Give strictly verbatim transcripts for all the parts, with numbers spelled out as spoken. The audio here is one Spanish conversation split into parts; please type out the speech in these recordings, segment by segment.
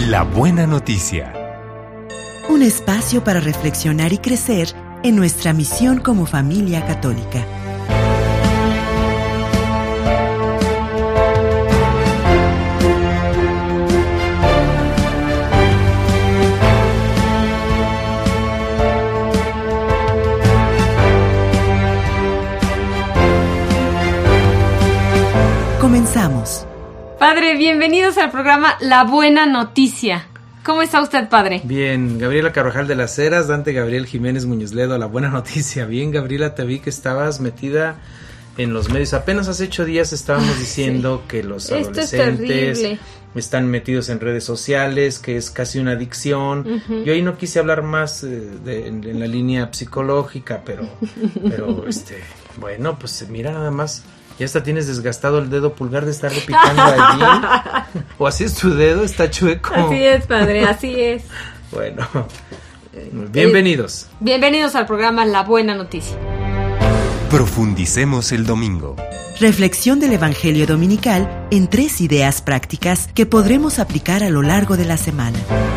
La buena noticia. Un espacio para reflexionar y crecer en nuestra misión como familia católica. Comenzamos. Padre, bienvenidos al programa La Buena Noticia. ¿Cómo está usted, padre? Bien, Gabriela Carvajal de las Heras, Dante Gabriel Jiménez Muñoz Ledo, La Buena Noticia. Bien, Gabriela, te vi que estabas metida en los medios. Apenas hace ocho días estábamos Ay, diciendo sí. que los adolescentes están metidos en redes sociales, que es casi una adicción. Uh-huh. Yo ahí no quise hablar más eh, de, en, en la línea psicológica, pero, pero este, bueno, pues mira nada más. Ya hasta tienes desgastado el dedo pulgar de estarle picando allí. O así es tu dedo, está chueco. Así es, padre, así es. Bueno, bienvenidos. Eh, bienvenidos al programa La Buena Noticia. Profundicemos el domingo. Reflexión del Evangelio Dominical en tres ideas prácticas que podremos aplicar a lo largo de la semana.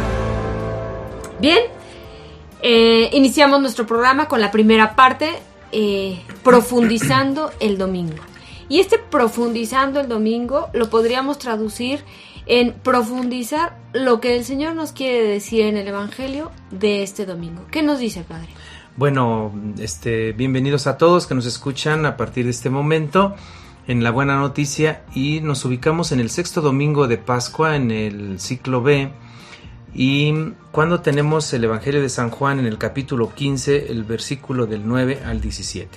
Bien, eh, iniciamos nuestro programa con la primera parte, eh, profundizando el domingo. Y este profundizando el domingo lo podríamos traducir en profundizar lo que el Señor nos quiere decir en el Evangelio de este domingo. ¿Qué nos dice, Padre? Bueno, este, bienvenidos a todos que nos escuchan a partir de este momento en La Buena Noticia, y nos ubicamos en el sexto domingo de Pascua en el ciclo B, y cuando tenemos el Evangelio de San Juan en el capítulo quince, el versículo del nueve al diecisiete.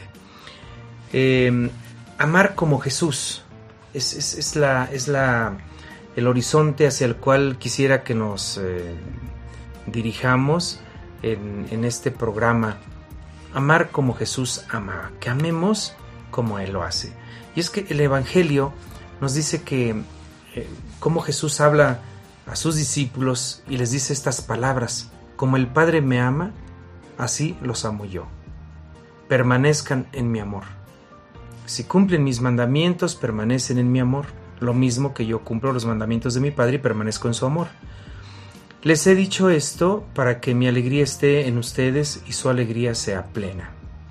Eh, Amar como Jesús es, es, es, la, es la, el horizonte hacia el cual quisiera que nos eh, dirijamos en, en este programa. Amar como Jesús ama, que amemos como Él lo hace. Y es que el Evangelio nos dice que eh, como Jesús habla a sus discípulos y les dice estas palabras: como el Padre me ama, así los amo yo. Permanezcan en mi amor. Si cumplen mis mandamientos, permanecen en mi amor, lo mismo que yo cumplo los mandamientos de mi Padre y permanezco en su amor. Les he dicho esto para que mi alegría esté en ustedes y su alegría sea plena.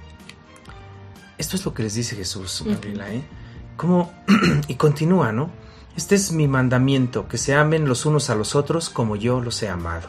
Esto es lo que les dice Jesús, Gabriela, ¿eh? ¿Cómo? Y continúa, ¿no? Este es mi mandamiento, que se amen los unos a los otros como yo los he amado.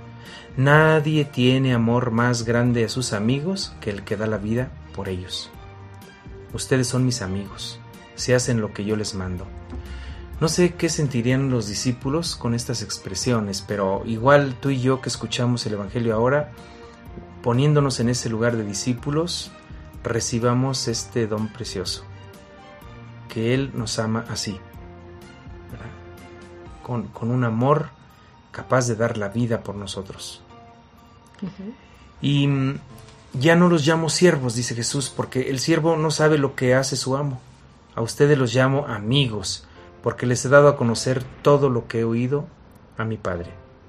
Nadie tiene amor más grande a sus amigos que el que da la vida por ellos. Ustedes son mis amigos, si hacen lo que yo les mando. No sé qué sentirían los discípulos con estas expresiones, pero igual tú y yo que escuchamos el Evangelio ahora, poniéndonos en ese lugar de discípulos, recibamos este don precioso, que Él nos ama así, ¿verdad? Con, con un amor capaz de dar la vida por nosotros. Uh-huh. Y ya no los llamo siervos, dice Jesús, porque el siervo no sabe lo que hace su amo. A ustedes los llamo amigos, porque les he dado a conocer todo lo que he oído a mi Padre.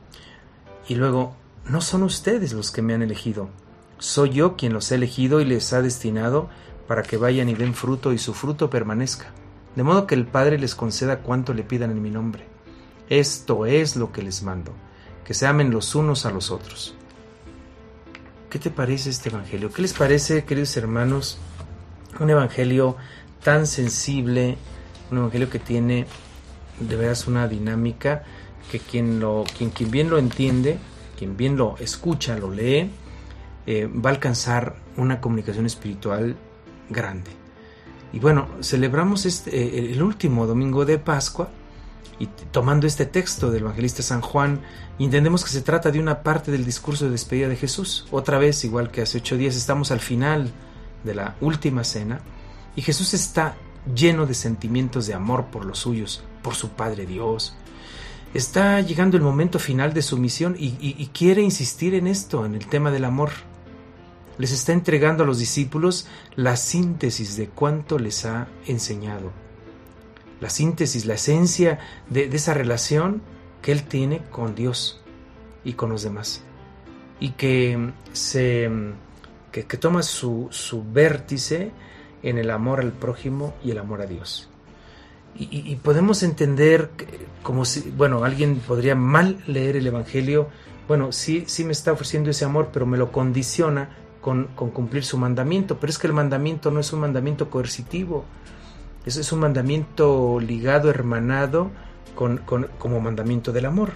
Y luego, no son ustedes los que me han elegido, soy yo quien los he elegido y les ha destinado para que vayan y den fruto y su fruto permanezca, de modo que el Padre les conceda cuanto le pidan en mi nombre. Esto es lo que les mando, que se amen los unos a los otros. ¿Qué te parece este evangelio? ¿Qué les parece, queridos hermanos, un evangelio tan sensible, un evangelio que tiene de veras una dinámica que quien, lo, quien, quien bien lo entiende, quien bien lo escucha, lo lee, eh, va a alcanzar una comunicación espiritual grande? Y bueno, celebramos este, el último domingo de Pascua, y tomando este texto del evangelista San Juan, entendemos que se trata de una parte del discurso de despedida de Jesús. Otra vez, igual que hace ocho días, estamos al final de la última cena, y Jesús está lleno de sentimientos de amor por los suyos, por su Padre Dios. Está llegando el momento final de su misión y, y, y quiere insistir en esto, en el tema del amor. Les está entregando a los discípulos la síntesis de cuánto les ha enseñado. La síntesis, la esencia de, de esa relación que Él tiene con Dios y con los demás. Y que, se, que, que toma su, su vértice en el amor al prójimo y el amor a Dios. Y, y, y podemos entender como si, bueno, alguien podría mal leer el Evangelio. Bueno, sí, sí me está ofreciendo ese amor, pero me lo condiciona con, con cumplir su mandamiento. Pero es que el mandamiento no es un mandamiento coercitivo, es, es un mandamiento ligado, hermanado, con, con, como mandamiento del amor.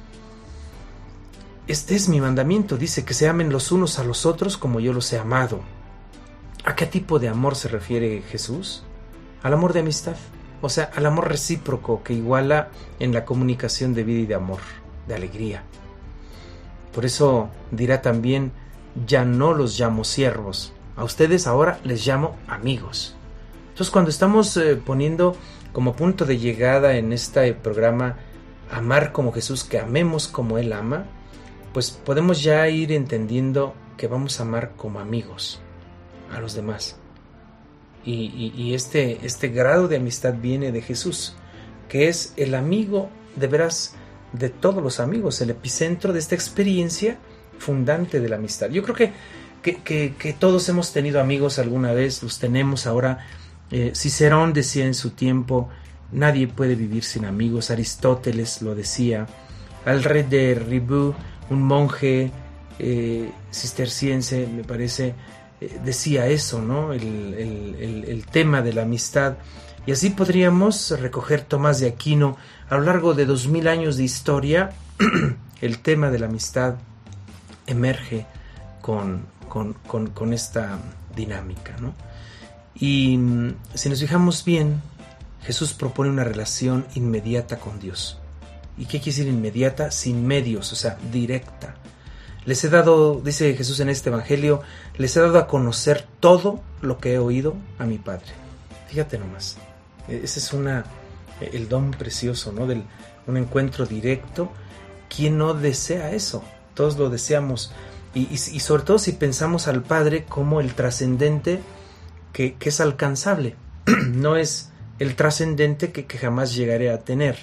Este es mi mandamiento, dice, que se amen los unos a los otros como yo los he amado. ¿A qué tipo de amor se refiere Jesús? Al amor de amistad, o sea, al amor recíproco que iguala en la comunicación de vida y de amor, de alegría. Por eso dirá también, ya no los llamo siervos, a ustedes ahora les llamo amigos. Entonces, cuando estamos eh, poniendo como punto de llegada en este programa amar como Jesús, que amemos como Él ama, pues podemos ya ir entendiendo que vamos a amar como amigos a los demás. Y, y, y este, este grado de amistad viene de Jesús, que es el amigo de veras de todos los amigos, el epicentro de esta experiencia fundante de la amistad. Yo creo que, que, que, que todos hemos tenido amigos alguna vez, los tenemos ahora. Eh, Cicerón decía en su tiempo, nadie puede vivir sin amigos. Aristóteles lo decía. Alred de Ribou, un monje eh, cisterciense, me parece, eh, decía eso, ¿no? El, el, el, el tema de la amistad. Y así podríamos recoger Tomás de Aquino. A lo largo de dos mil años de historia, el tema de la amistad emerge con, con, con, con esta dinámica, ¿no? Y si nos fijamos bien, Jesús propone una relación inmediata con Dios. ¿Y qué quiere decir inmediata? Sin medios, o sea, directa. Les he dado, dice Jesús en este evangelio, les he dado a conocer todo lo que he oído a mi Padre. Fíjate nomás, ese es una, el don precioso, ¿no? Del un encuentro directo. ¿Quién no desea eso? Todos lo deseamos. Y, y, y sobre todo si pensamos al Padre como el trascendente que, que es alcanzable. No es el trascendente que, que jamás llegaré a tener.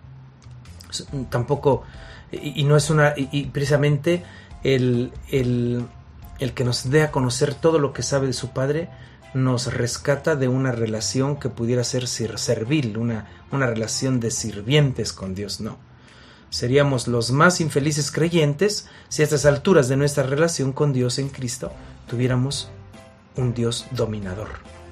Tampoco, y, y no es una, y, y precisamente el, el, el que nos dé a conocer todo lo que sabe de su Padre nos rescata de una relación que pudiera ser servil, una, una relación de sirvientes con Dios. No, seríamos los más infelices creyentes si a estas alturas de nuestra relación con Dios en Cristo tuviéramos un Dios dominador,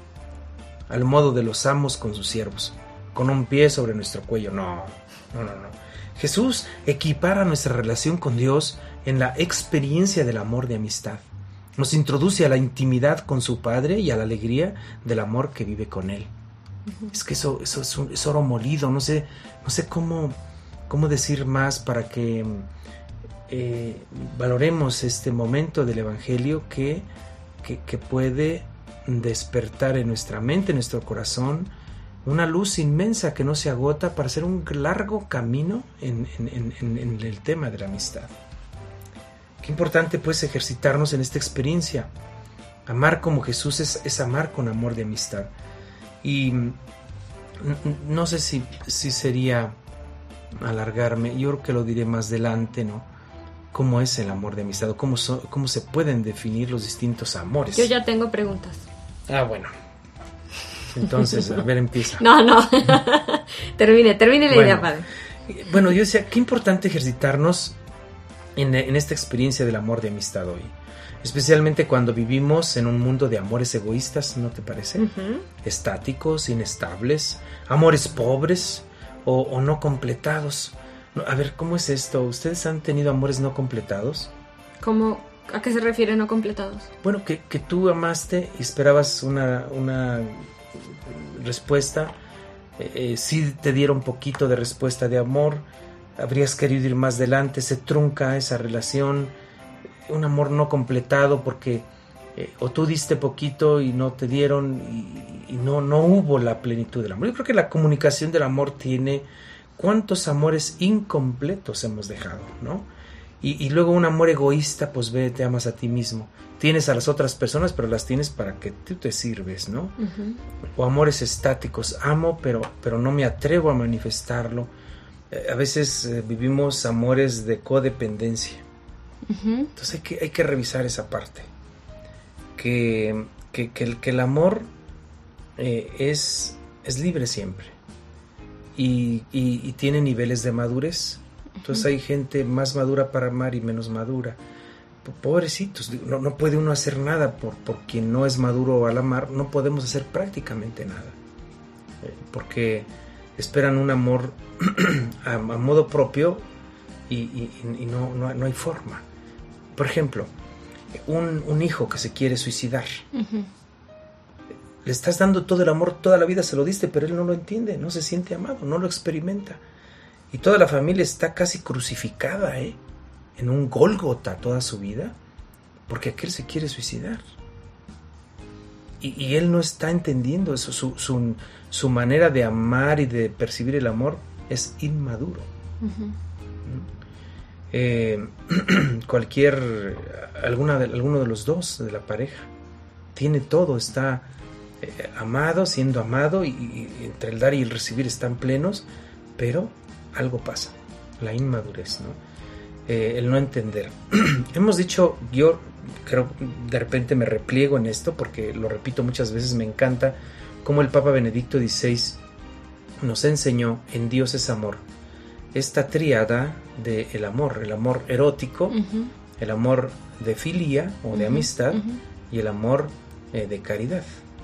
al modo de los amos con sus siervos, con un pie sobre nuestro cuello. No, no, no, no. Jesús equipara nuestra relación con Dios en la experiencia del amor de amistad. Nos introduce a la intimidad con su Padre y a la alegría del amor que vive con Él. Uh-huh. Es que eso, eso es, un, es oro molido. No sé, no sé cómo, cómo decir más para que eh, valoremos este momento del Evangelio que, que, que puede despertar en nuestra mente, en nuestro corazón, una luz inmensa que no se agota para hacer un largo camino en, en, en, en el tema de la amistad. Qué importante pues ejercitarnos en esta experiencia. Amar como Jesús es, es amar con amor de amistad. Y no sé si, si sería alargarme, yo creo que lo diré más adelante, ¿no? ¿Cómo es el amor de amistad? ¿O cómo, so, cómo se pueden definir los distintos amores? Yo ya tengo preguntas. Ah, bueno. Entonces, a ver, empieza. No, no. termine, termine la bueno, idea, padre. Bueno, yo decía, qué importante ejercitarnos en, en esta experiencia del amor de amistad hoy. Especialmente cuando vivimos en un mundo de amores egoístas, ¿no te parece? Uh-huh. Estáticos, inestables, amores pobres o, o no completados. No, a ver, ¿cómo es esto? ¿Ustedes han tenido amores no completados? ¿Cómo? ¿A qué se refiere no completados? Bueno, que, que tú amaste y esperabas una, una respuesta, eh, sí te dieron un poquito de respuesta de amor, habrías querido ir más adelante, se trunca esa relación, un amor no completado porque eh, o tú diste poquito y no te dieron y, y no, no hubo la plenitud del amor. Yo creo que la comunicación del amor tiene cuántos amores incompletos hemos dejado, ¿no? Y, y luego un amor egoísta, pues ve, te amas a ti mismo. Tienes a las otras personas, pero las tienes para que tú te sirves, ¿no? Uh-huh. O amores estáticos, amo, pero, pero no me atrevo a manifestarlo. Eh, a veces eh, vivimos amores de codependencia. Uh-huh. Entonces hay que, hay que revisar esa parte. Que, que, que, el, que el amor eh, es, es libre siempre. y, y, y tiene niveles de madurez. Entonces hay gente más madura para amar y menos madura. Pobrecitos, no, no puede uno hacer nada por, por quien no es maduro al amar. No podemos hacer prácticamente nada, eh, porque esperan un amor a, a modo propio y, y, y no, no, no hay forma. Por ejemplo, un, un hijo que se quiere suicidar, uh-huh. le estás dando todo el amor, toda la vida se lo diste, pero él no lo entiende, no se siente amado, no lo experimenta. Y toda la familia está casi crucificada, ¿eh? en un Gólgota toda su vida, porque aquel se quiere suicidar. Y, y él no está entendiendo eso, su, su, su manera de amar y de percibir el amor es inmaduro. Uh-huh. Eh, cualquier, alguna de, alguno de los dos de la pareja tiene todo, está eh, amado, siendo amado, y, y entre el dar y el recibir están plenos, pero algo pasa, la inmadurez, ¿no? Eh, el no entender. Hemos dicho, yo creo de repente me repliego en esto porque lo repito muchas veces, me encanta cómo el Papa Benedicto dieciséis nos enseñó en Dios es amor, esta tríada de el amor, el amor erótico, uh-huh. el amor de filia o de uh-huh. amistad uh-huh. y el amor eh, de caridad,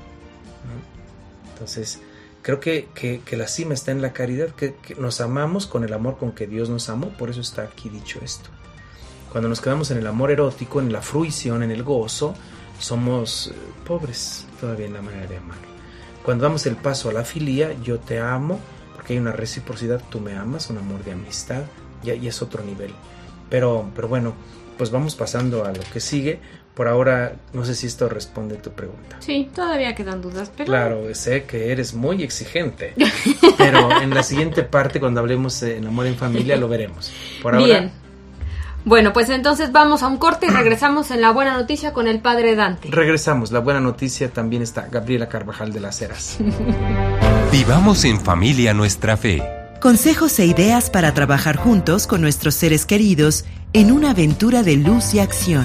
¿no? Entonces creo que, que, que la cima está en la caridad, que, que nos amamos con el amor con que Dios nos amó, por eso está aquí dicho esto. Cuando nos quedamos en el amor erótico, en la fruición, en el gozo, somos eh, pobres todavía en la manera de amar. Cuando damos el paso a la filía, yo te amo, porque hay una reciprocidad, tú me amas, un amor de amistad, ya, ya es otro nivel. Pero, pero bueno, pues vamos pasando a lo que sigue. Por ahora, no sé si esto responde a tu pregunta. Sí, todavía quedan dudas, pero... Claro, sé que eres muy exigente, pero en la siguiente parte, cuando hablemos de amor en familia, lo veremos. Por ahora... Bien. Bueno, pues entonces vamos a un corte y regresamos en La Buena Noticia con el Padre Dante. Regresamos. La Buena Noticia también está Gabriela Carvajal de las Heras. Vivamos en familia nuestra fe. Consejos e ideas para trabajar juntos con nuestros seres queridos en una aventura de luz y acción.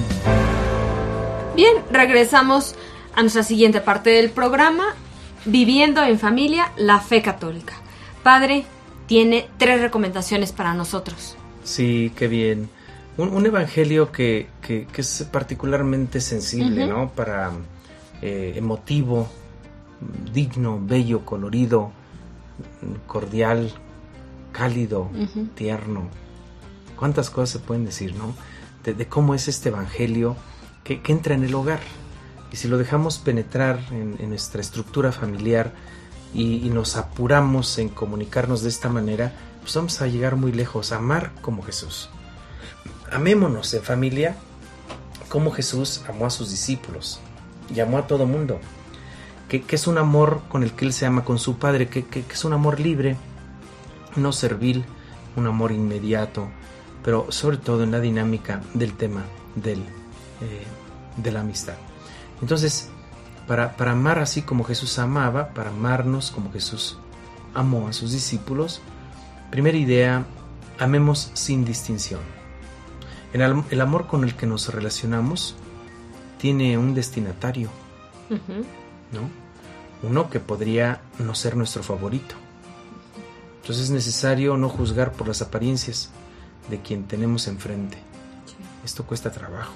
Bien, regresamos a nuestra siguiente parte del programa, Viviendo en Familia, la Fe Católica. Padre, tiene tres recomendaciones para nosotros. Sí, qué bien. Un, un evangelio que, que, que es particularmente sensible, uh-huh. ¿no? Para eh, emotivo, digno, bello, colorido, cordial, cálido, uh-huh. tierno. ¿Cuántas cosas se pueden decir, no? De, de cómo es este evangelio que, que entra en el hogar. Y si lo dejamos penetrar en, en nuestra estructura familiar y, y nos apuramos en comunicarnos de esta manera, pues vamos a llegar muy lejos, a amar como Jesús. Amémonos en familia como Jesús amó a sus discípulos y amó a todo mundo. Que, que es un amor con el que Él se ama con su Padre, que, que, que es un amor libre, no servil, un amor inmediato, pero sobre todo en la dinámica del tema del, eh, de la amistad. Entonces, para, para amar así como Jesús amaba, para amarnos como Jesús amó a sus discípulos, primera idea, amemos sin distinción. El, el amor con el que nos relacionamos tiene un destinatario, uh-huh. ¿no? Uno que podría no ser nuestro favorito. Entonces es necesario no juzgar por las apariencias de quien tenemos enfrente. Sí. Esto cuesta trabajo.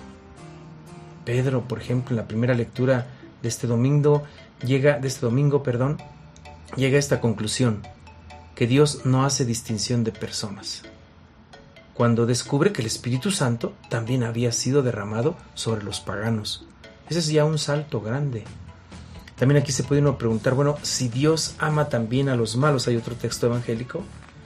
Pedro, por ejemplo, en la primera lectura de este domingo, llega, de este domingo, perdón, llega a esta conclusión, que Dios no hace distinción de personas. Cuando descubre que el Espíritu Santo también había sido derramado sobre los paganos. Ese es ya un salto grande. También aquí se puede uno preguntar, bueno, si Dios ama también a los malos, hay otro texto evangélico,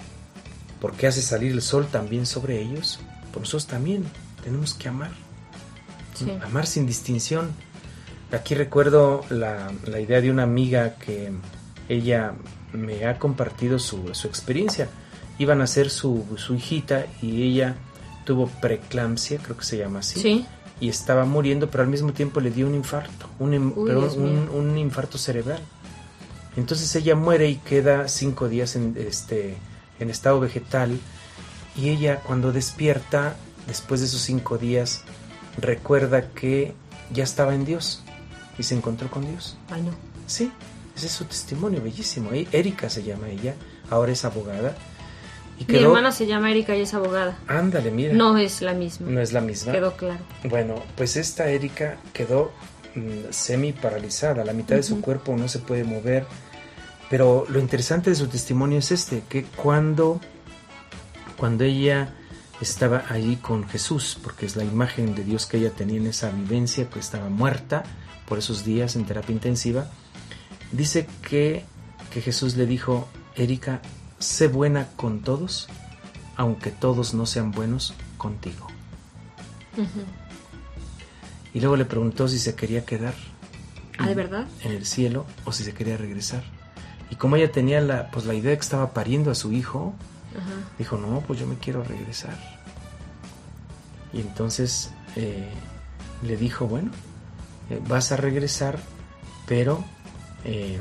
¿por qué hace salir el sol también sobre ellos? Pues nosotros también tenemos que amar. Sí. Amar sin distinción. Aquí recuerdo la, la idea de una amiga que ella me ha compartido su, su experiencia. Iban a ser su, su hijita y ella tuvo preeclampsia, creo que se llama así. Sí. Y estaba muriendo, pero al mismo tiempo le dio un infarto, un, Uy, pero un, un infarto cerebral. Entonces ella muere y queda cinco días en, este, en estado vegetal. Y ella, cuando despierta, después de esos cinco días, recuerda que ya estaba en Dios y se encontró con Dios. Ay, no. Sí, ese es su testimonio bellísimo. Erika se llama ella, ahora es abogada. Y quedó... Mi hermana se llama Erika y es abogada. Ándale, mira. No es la misma. No es la misma. Quedó claro. Bueno, pues esta Erika quedó mmm, semi paralizada, la mitad uh-huh. de su cuerpo no se puede mover. Pero lo interesante de su testimonio es este, que cuando, cuando ella estaba allí con Jesús, porque es la imagen de Dios que ella tenía en esa vivencia, que estaba muerta por esos días en terapia intensiva, dice que, que Jesús le dijo: Erika, sé buena con todos, aunque todos no sean buenos contigo. Uh-huh. Y luego le preguntó si se quería quedar ¿Ah, de verdad? en el cielo o si se quería regresar. Y como ella tenía la, pues la idea de que estaba pariendo a su hijo, uh-huh. dijo: no, pues yo me quiero regresar. Y entonces eh, le dijo: bueno, eh, vas a regresar, pero eh,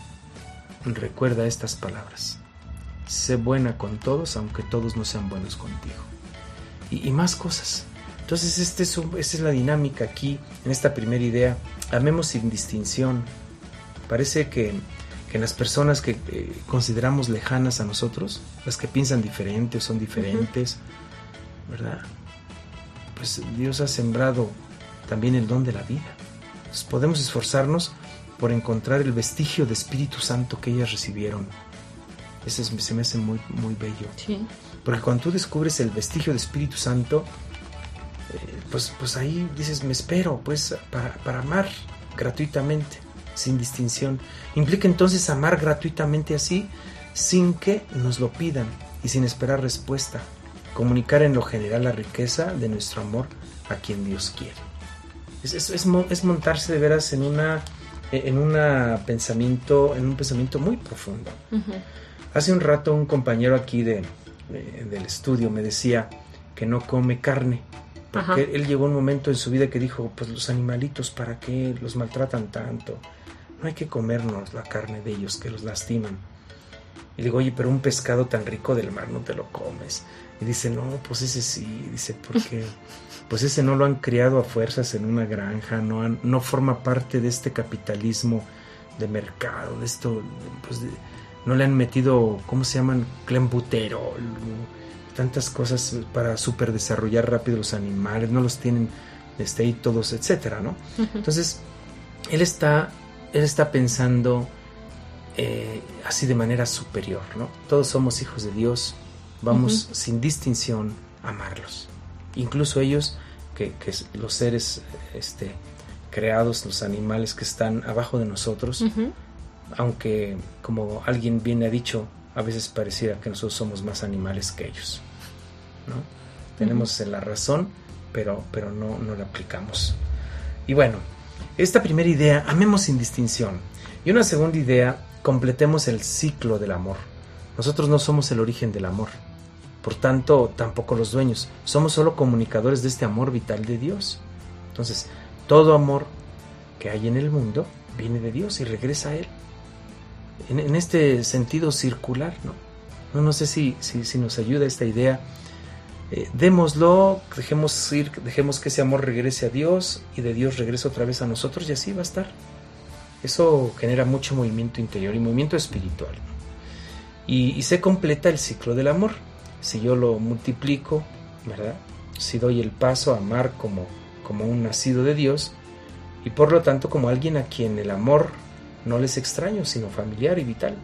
recuerda estas palabras: sé buena con todos, aunque todos no sean buenos contigo. Y, y más cosas. Entonces este es un, esta es la dinámica aquí, en esta primera idea. Amemos sin distinción. Parece que que las personas que eh, consideramos lejanas a nosotros, las que piensan diferente o son diferentes, uh-huh. ¿verdad? Pues Dios ha sembrado también el don de la vida. Entonces podemos esforzarnos por encontrar el vestigio de Espíritu Santo que ellas recibieron. Eso es, se me hace muy, muy bello. Sí. Porque cuando tú descubres el vestigio de Espíritu Santo, eh, pues, pues ahí dices: me espero pues para, para amar gratuitamente, sin distinción. Implica entonces amar gratuitamente así, sin que nos lo pidan y sin esperar respuesta. Comunicar en lo general la riqueza de nuestro amor a quien Dios quiere. Es, es, es, es montarse de veras en una en una pensamiento en un pensamiento muy profundo. Uh-huh. Hace un rato un compañero aquí de, de del estudio me decía que no come carne. Porque uh-huh. él llegó a un momento en su vida que dijo: pues los animalitos, ¿para qué los maltratan tanto? No hay que comernos la carne de ellos, que los lastiman. Y le digo: oye, pero un pescado tan rico del mar no te lo comes. Y dice: no, pues ese sí. Dice: porque pues ese no lo han criado a fuerzas en una granja, no, han, no forma parte de este capitalismo de mercado, de esto, pues de, no le han metido, ¿cómo se llaman? Clenbuterol, tantas cosas para super desarrollar rápido los animales, no los tienen este, ahí todos, etcétera, ¿no? Uh-huh. Entonces, él está... Él está pensando eh, así de manera superior, ¿no? Todos somos hijos de Dios, vamos uh-huh. sin distinción a amarlos. Incluso ellos, que, que los seres este, creados, los animales que están abajo de nosotros, uh-huh. aunque como alguien bien ha dicho, a veces pareciera que nosotros somos más animales que ellos, ¿no? Uh-huh. Tenemos la razón, pero, pero no, no la aplicamos. Y bueno, esta primera idea, amemos sin distinción. Y una segunda idea, completemos el ciclo del amor. Nosotros no somos el origen del amor, por tanto, tampoco los dueños. Somos solo comunicadores de este amor vital de Dios. Entonces, todo amor que hay en el mundo viene de Dios y regresa a Él. En, en este sentido circular, ¿no? No, no sé si, si, si nos ayuda esta idea. Eh, démoslo, dejemos ir, dejemos que ese amor regrese a Dios y de Dios regrese otra vez a nosotros y así va a estar. Eso genera mucho movimiento interior y movimiento espiritual. Y, y se completa el ciclo del amor. Si yo lo multiplico, ¿verdad? Si doy el paso a amar como, como un nacido de Dios y por lo tanto como alguien a quien el amor no le es extraño, sino familiar y vital.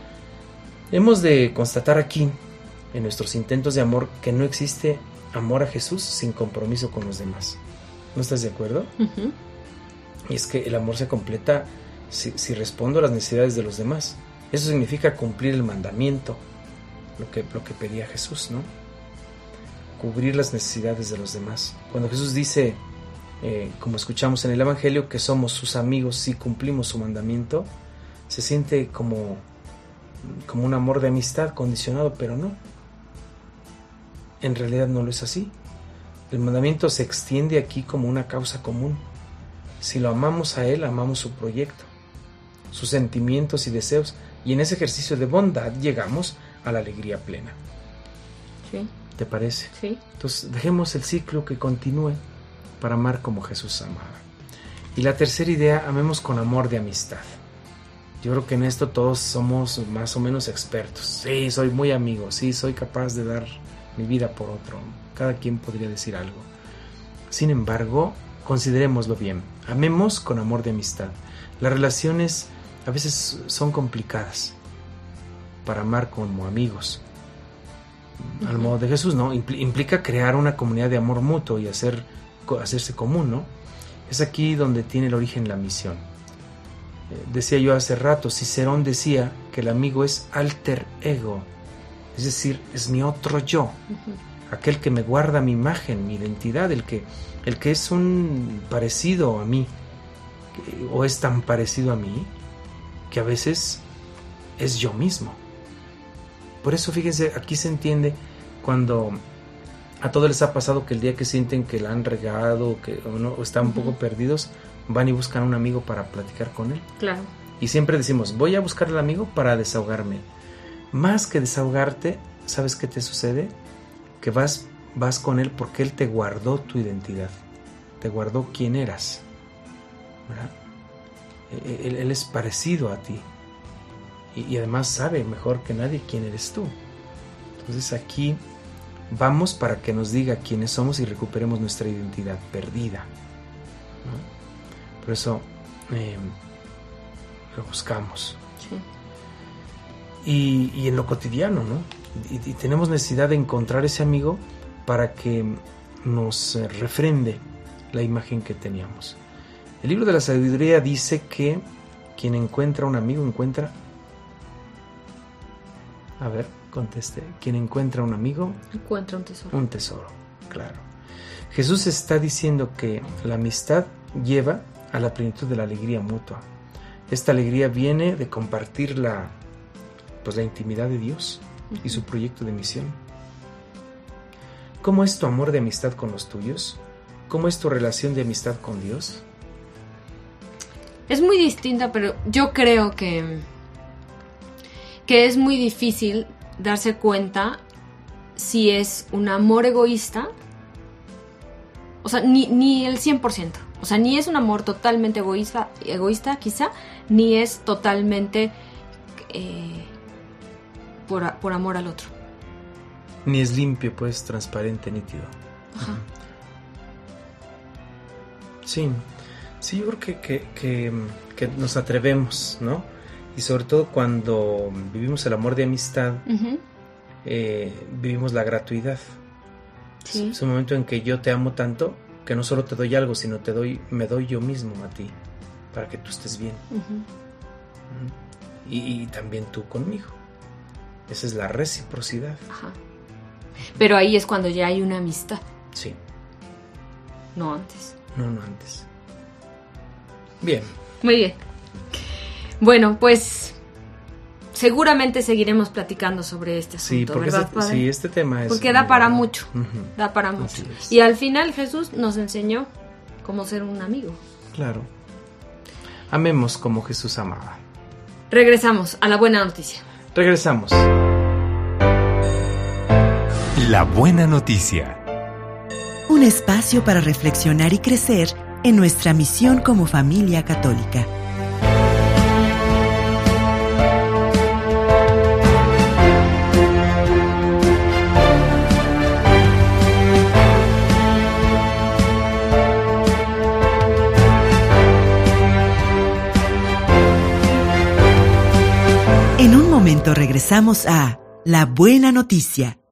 Hemos de constatar aquí, en nuestros intentos de amor, que no existe amor a Jesús sin compromiso con los demás. ¿No estás de acuerdo? Uh-huh. Y es que el amor se completa si, si respondo a las necesidades de los demás. Eso significa cumplir el mandamiento, lo que, lo que pedía Jesús, ¿no? Cubrir las necesidades de los demás. Cuando Jesús dice, eh, como escuchamos en el Evangelio, que somos sus amigos si cumplimos su mandamiento, se siente como, como un amor de amistad condicionado, pero no. En realidad no lo es así. El mandamiento se extiende aquí como una causa común. Si lo amamos a Él, amamos su proyecto, sus sentimientos y deseos, y en ese ejercicio de bondad llegamos a la alegría plena. Sí. ¿Te parece? Sí. Entonces dejemos el ciclo que continúe para amar como Jesús amaba. Y la tercera idea, amemos con amor de amistad. Yo creo que en esto todos somos más o menos expertos. Sí, soy muy amigo, sí, soy capaz de dar mi vida por otro. Cada quien podría decir algo. Sin embargo, considerémoslo bien. Amemos con amor de amistad. Las relaciones a veces son complicadas para amar como amigos. Al modo de Jesús, ¿no? Impl- implica crear una comunidad de amor mutuo y hacer, hacerse común, ¿no? Es aquí donde tiene el origen la misión. Eh, decía yo hace rato, Cicerón decía que el amigo es alter ego, es decir, es mi otro yo, uh-huh. aquel que me guarda mi imagen, mi identidad, el que, el que es un parecido a mí, que, o es tan parecido a mí, que a veces es yo mismo. Por eso, fíjense, aquí se entiende cuando a todos les ha pasado que el día que sienten que la han regado que, o, no, o están uh-huh. un poco perdidos, van y buscan a un amigo para platicar con él. Claro. Y siempre decimos, voy a buscar al amigo para desahogarme. Más que desahogarte, ¿sabes qué te sucede? Que vas, vas con él porque él te guardó tu identidad, te guardó quién eras, ¿verdad? Él, él es parecido a ti. Y además sabe mejor que nadie quién eres tú. Entonces aquí vamos para que nos diga quiénes somos y recuperemos nuestra identidad perdida, ¿no? Por eso eh, lo buscamos. Sí. Y, y en lo cotidiano, ¿no? Y, y tenemos necesidad de encontrar ese amigo para que nos refrende la imagen que teníamos. El libro de la sabiduría dice que quien encuentra un amigo encuentra... A ver, conteste. Quien encuentra un amigo... Encuentra un tesoro. Un tesoro, claro. Jesús está diciendo que la amistad lleva a la plenitud de la alegría mutua. Esta alegría viene de compartir la, pues, la intimidad de Dios uh-huh. y su proyecto de misión. ¿Cómo es tu amor de amistad con los tuyos? ¿Cómo es tu relación de amistad con Dios? Es muy distinta, pero yo creo que... que es muy difícil darse cuenta si es un amor egoísta, o sea, ni, ni el cien por ciento, o sea, ni es un amor totalmente egoísta, egoísta quizá, ni es totalmente eh, por, por amor al otro. Ni es limpio, pues, transparente, nítido. Ajá. Sí, sí, yo creo que, que, que, que nos atrevemos, ¿no? Y sobre todo cuando vivimos el amor de amistad, uh-huh. eh, vivimos la gratuidad. Sí. Es un momento en que yo te amo tanto que no solo te doy algo, sino te doy, me doy yo mismo a ti para que tú estés bien. Uh-huh. Uh-huh. Y, y también tú conmigo. Esa es la reciprocidad. Ajá. Pero ahí es cuando ya hay una amistad. Sí. No antes. No, no antes. Bien. Muy bien. Bueno, pues seguramente seguiremos platicando sobre este asunto, sí, porque ¿verdad, este, padre? Sí, este tema es... Porque da para bueno. mucho, uh-huh. da para Así mucho. es. Y al final Jesús nos enseñó cómo ser un amigo. Claro. Amemos como Jesús amaba. Regresamos a la buena noticia. Regresamos. La buena noticia. Un espacio para reflexionar y crecer en nuestra misión como familia católica. En un momento regresamos a La Buena Noticia.